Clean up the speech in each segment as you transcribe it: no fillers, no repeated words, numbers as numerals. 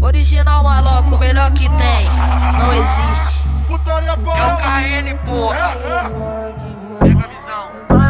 Original maloco, o melhor que tem, não existe. Putaria É o para KN, porra. Pega a visão.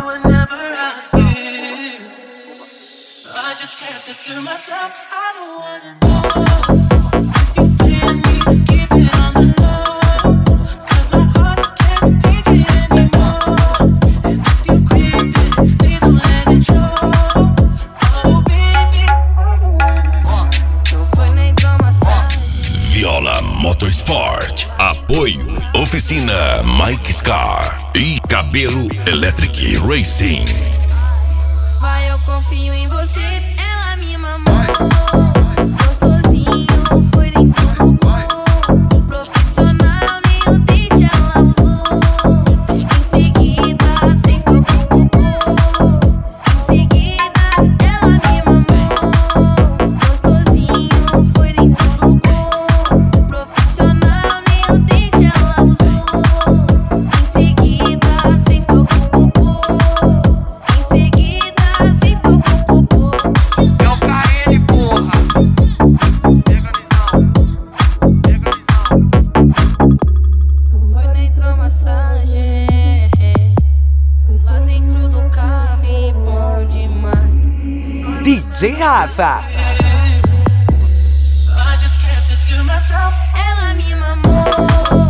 I just kept it to myself. I don't wanna know if you playing me, keep it on the low. 'Cause my heart can't take it anymore. And if you creeping, please don't let it show. Oh baby, não foi nem tua massagem. Viola Motorsport. Apoio Oficina Mike Scar e Cabelo Electric Racing. Vai, eu confio em você. Ela me mamou gostosinho, foi dentro do gol. Profissional, nem o dente ela usou. Em seguida, sentou com o popô. Em seguida, ela me mamou gostosinho, foi dentro do gol. Profissional, nem o dente ela usou. Em seguida, sentou com o popô. Em seguida, sentou com o popô. É o KN, porra. Pega a visão. Pega a visão. Não foi nem hidromassagem. Fui lá dentro do carro e bom demais. DJ Rafa. I just kept it to myself. Ela me mamou